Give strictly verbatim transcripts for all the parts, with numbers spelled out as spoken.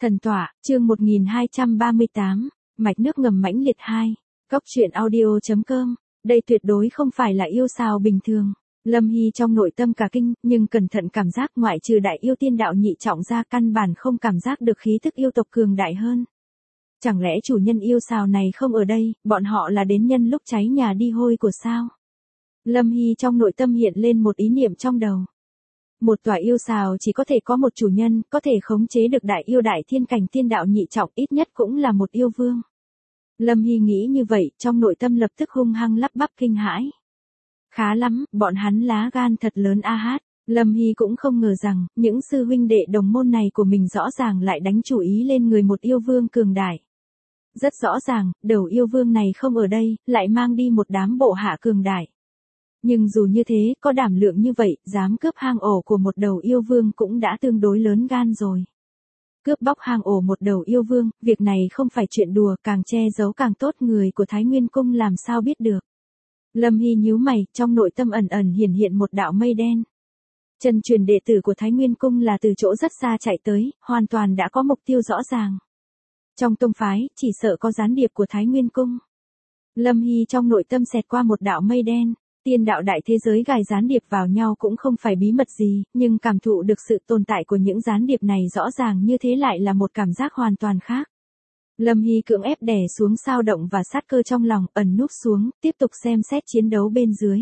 Thần tọa, chương một nghìn hai trăm ba mươi tám, mạch nước ngầm mãnh liệt hai, Cốc truyện audio.com, đây tuyệt đối không phải là yêu sao bình thường. Lâm Hy trong nội tâm cả kinh, nhưng cẩn thận cảm giác ngoại trừ đại yêu tiên đạo nhị trọng ra căn bản không cảm giác được khí thức yêu tộc cường đại hơn. Chẳng lẽ chủ nhân yêu sao này không ở đây, bọn họ là đến nhân lúc cháy nhà đi hôi của sao? Lâm Hy trong nội tâm hiện lên một ý niệm trong đầu. Một tòa yêu xào chỉ có thể có một chủ nhân, có thể khống chế được đại yêu đại thiên cảnh tiên đạo nhị trọng ít nhất cũng là một yêu vương. Lâm Hy nghĩ như vậy, trong nội tâm lập tức hung hăng lắp bắp kinh hãi. Khá lắm, bọn hắn lá gan thật lớn a hát. Lâm Hy cũng không ngờ rằng, những sư huynh đệ đồng môn này của mình rõ ràng lại đánh chủ ý lên người một yêu vương cường đại. Rất rõ ràng, đầu yêu vương này không ở đây, lại mang đi một đám bộ hạ cường đại. Nhưng dù như thế, có đảm lượng như vậy, dám cướp hang ổ của một đầu yêu vương cũng đã tương đối lớn gan rồi. Cướp bóc hang ổ một đầu yêu vương, việc này không phải chuyện đùa, càng che giấu càng tốt, người của Thái Nguyên Cung làm sao biết được. Lâm Hy nhíu mày, trong nội tâm ẩn ẩn hiển hiện một đạo mây đen. Chân truyền đệ tử của Thái Nguyên Cung là từ chỗ rất xa chạy tới, hoàn toàn đã có mục tiêu rõ ràng. Trong tông phái, chỉ sợ có gián điệp của Thái Nguyên Cung. Lâm Hy trong nội tâm xẹt qua một đạo mây đen. Tiên đạo đại thế giới gài gián điệp vào nhau cũng không phải bí mật gì, nhưng cảm thụ được sự tồn tại của những gián điệp này rõ ràng như thế lại là một cảm giác hoàn toàn khác. Lâm Hy cưỡng ép đè xuống sao động và sát cơ trong lòng, ẩn núp xuống, tiếp tục xem xét chiến đấu bên dưới.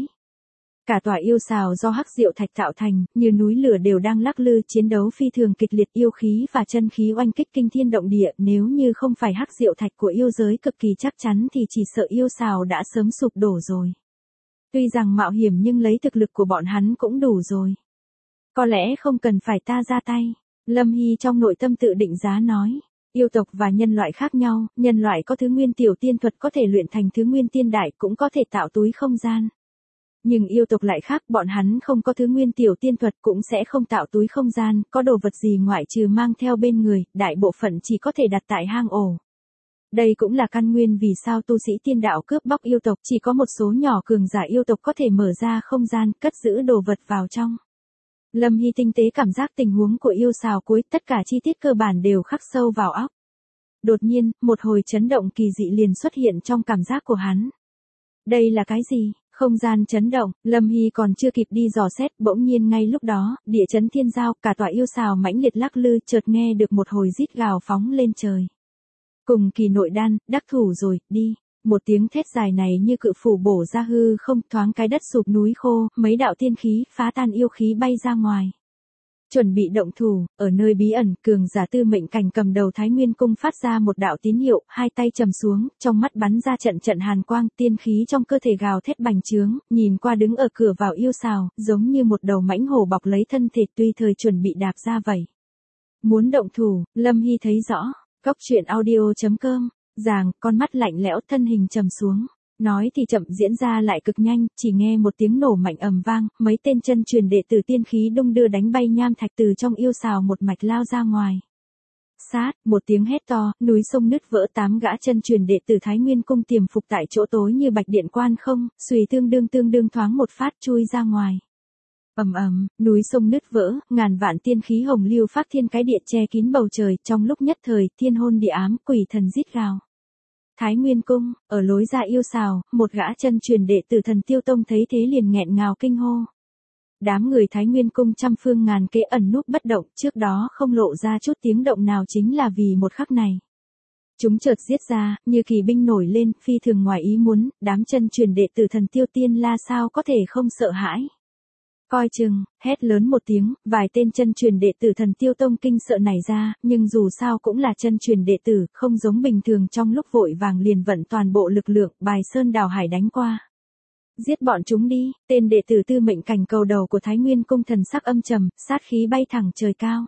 Cả tòa yêu xào do hắc diệu thạch tạo thành, như núi lửa đều đang lắc lư, chiến đấu phi thường kịch liệt, yêu khí và chân khí oanh kích kinh thiên động địa, nếu như không phải hắc diệu thạch của yêu giới cực kỳ chắc chắn thì chỉ sợ yêu xào đã sớm sụp đổ rồi. Tuy rằng mạo hiểm nhưng lấy thực lực của bọn hắn cũng đủ rồi. Có lẽ không cần phải ta ra tay. Lâm Hy trong nội tâm tự định giá nói. Yêu tộc và nhân loại khác nhau, nhân loại có thứ nguyên tiểu tiên thuật có thể luyện thành thứ nguyên tiên đại, cũng có thể tạo túi không gian. Nhưng yêu tộc lại khác, bọn hắn không có thứ nguyên tiểu tiên thuật cũng sẽ không tạo túi không gian, có đồ vật gì ngoại trừ mang theo bên người, đại bộ phận chỉ có thể đặt tại hang ổ. Đây cũng là căn nguyên vì sao tu sĩ tiên đạo cướp bóc yêu tộc, chỉ có một số nhỏ cường giả yêu tộc có thể mở ra không gian, cất giữ đồ vật vào trong. Lâm Hy tinh tế cảm giác tình huống của yêu xào cuối, tất cả chi tiết cơ bản đều khắc sâu vào óc. Đột nhiên, một hồi chấn động kỳ dị liền xuất hiện trong cảm giác của hắn. Đây là cái gì? Không gian chấn động, Lâm Hy còn chưa kịp đi dò xét, bỗng nhiên ngay lúc đó, địa chấn thiên giao, cả tòa yêu xào mãnh liệt lắc lư, chợt nghe được một hồi rít gào phóng lên trời. Cùng kỳ nội đan, đắc thủ rồi, đi. Một tiếng thét dài này như cự phủ bổ ra hư không, thoáng cái đất sụp núi khô, mấy đạo tiên khí, phá tan yêu khí bay ra ngoài. Chuẩn bị động thủ, ở nơi bí ẩn, cường giả tư mệnh cảnh cầm đầu Thái Nguyên Cung phát ra một đạo tín hiệu, hai tay trầm xuống, trong mắt bắn ra trận trận hàn quang, tiên khí trong cơ thể gào thét bành trướng, nhìn qua đứng ở cửa vào yêu xào, giống như một đầu mãnh hổ bọc lấy thân thể tùy thời chuẩn bị đạp ra vậy. Muốn động thủ, Lâm Hy thấy rõ. Cốc truyện audio.com, Giàng, con mắt lạnh lẽo, thân hình trầm xuống. Nói thì chậm, diễn ra lại cực nhanh, chỉ nghe một tiếng nổ mạnh ầm vang, mấy tên chân truyền đệ tử tiên khí đung đưa đánh bay nham thạch từ trong yêu xào một mạch lao ra ngoài. Sát, một tiếng hét to, núi sông nứt vỡ, tám gã chân truyền đệ tử Thái Nguyên Cung tiềm phục tại chỗ tối như bạch điện quan không, xùy tương đương tương đương thoáng một phát chui ra ngoài. Ầm ầm, núi sông nứt vỡ, ngàn vạn tiên khí hồng lưu phát thiên cái địa che kín bầu trời, trong lúc nhất thời, thiên hôn địa ám, quỷ thần rít gào. Thái Nguyên Cung, ở lối ra yêu xào, một gã chân truyền đệ tử Thần Tiêu Tông thấy thế liền nghẹn ngào kinh hô. Đám người Thái Nguyên Cung trăm phương ngàn kế ẩn núp bất động, trước đó không lộ ra chút tiếng động nào chính là vì một khắc này. Chúng chợt giết ra, như kỳ binh nổi lên, phi thường ngoài ý muốn, đám chân truyền đệ tử Thần Tiêu Tiên La sao có thể không sợ hãi. Coi chừng, hét lớn một tiếng, vài tên chân truyền đệ tử Thần Tiêu Tông kinh sợ nảy ra, nhưng dù sao cũng là chân truyền đệ tử, không giống bình thường, trong lúc vội vàng liền vận toàn bộ lực lượng, bài sơn đào hải đánh qua. Giết bọn chúng đi, tên đệ tử tư mệnh cảnh cầu đầu của Thái Nguyên Cung thần sắc âm trầm, sát khí bay thẳng trời cao.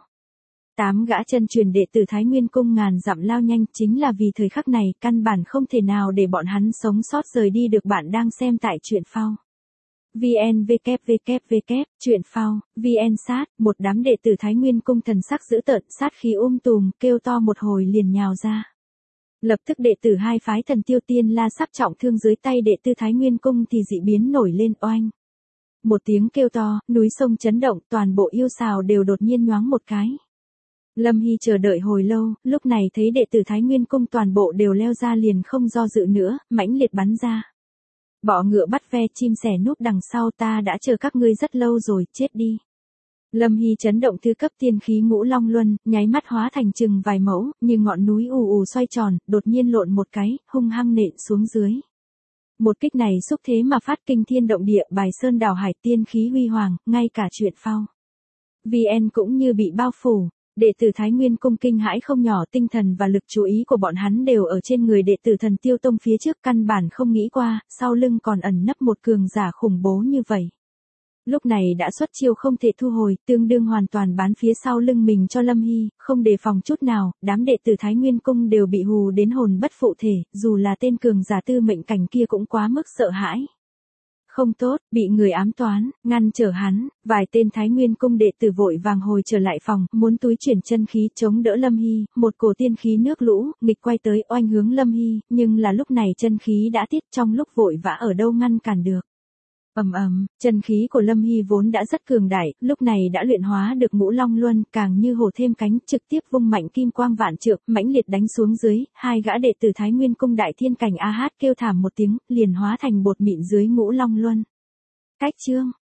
Tám gã chân truyền đệ tử Thái Nguyên Cung ngàn dặm lao nhanh, chính là vì thời khắc này, căn bản không thể nào để bọn hắn sống sót rời đi được. Bạn đang xem tại truyện phao. vê en vê kép vê kép vê kép, truyện phao, vê en sát, một đám đệ tử Thái Nguyên Cung thần sắc dữ tợn, sát khí um tùm, kêu to một hồi liền nhào ra. Lập tức đệ tử hai phái Thần Tiêu Tiên La sắp trọng thương dưới tay đệ tử Thái Nguyên Cung thì dị biến nổi lên, oanh. Một tiếng kêu to, núi sông chấn động, toàn bộ yêu xào đều đột nhiên nhoáng một cái. Lâm Hy chờ đợi hồi lâu, lúc này thấy đệ tử Thái Nguyên Cung toàn bộ đều leo ra liền không do dự nữa, mãnh liệt bắn ra. Bọ ngựa bắt ve chim sẻ núp đằng sau, ta đã chờ các ngươi rất lâu rồi, chết đi. Lâm Hy chấn động thứ cấp tiên khí Ngũ Long Luân, nháy mắt hóa thành chừng vài mẫu, như ngọn núi ù ù xoay tròn, đột nhiên lộn một cái, hung hăng nện xuống dưới. Một kích này xúc thế mà phát kinh thiên động địa, bài sơn đảo hải, tiên khí huy hoàng, ngay cả chuyện phao vê en cũng như bị bao phủ. Đệ tử Thái Nguyên Cung kinh hãi không nhỏ, tinh thần và lực chú ý của bọn hắn đều ở trên người đệ tử Thần Tiêu Tông phía trước, căn bản không nghĩ qua, sau lưng còn ẩn nấp một cường giả khủng bố như vậy. Lúc này đã xuất chiêu không thể thu hồi, tương đương hoàn toàn bán phía sau lưng mình cho Lâm Hy, không đề phòng chút nào, đám đệ tử Thái Nguyên Cung đều bị hù đến hồn bất phụ thể, dù là tên cường giả tư mệnh cảnh kia cũng quá mức sợ hãi. Không tốt, bị người ám toán, ngăn trở hắn, vài tên Thái Nguyên Cung đệ tử vội vàng hồi trở lại phòng, muốn túi chuyển chân khí chống đỡ Lâm Hy, một cổ tiên khí nước lũ, nghịch quay tới oanh hướng Lâm Hy, nhưng là lúc này chân khí đã tiết, trong lúc vội vã ở đâu ngăn cản được. Ầm ầm, chân khí của Lâm Hy vốn đã rất cường đại, lúc này đã luyện hóa được Ngũ Long Luân, càng như hổ thêm cánh, trực tiếp vung mạnh kim quang vạn trượng, mãnh liệt đánh xuống dưới, hai gã đệ tử Thái Nguyên Cung đại thiên cảnh a hát kêu thảm một tiếng, liền hóa thành bột mịn dưới Ngũ Long Luân. Cách chương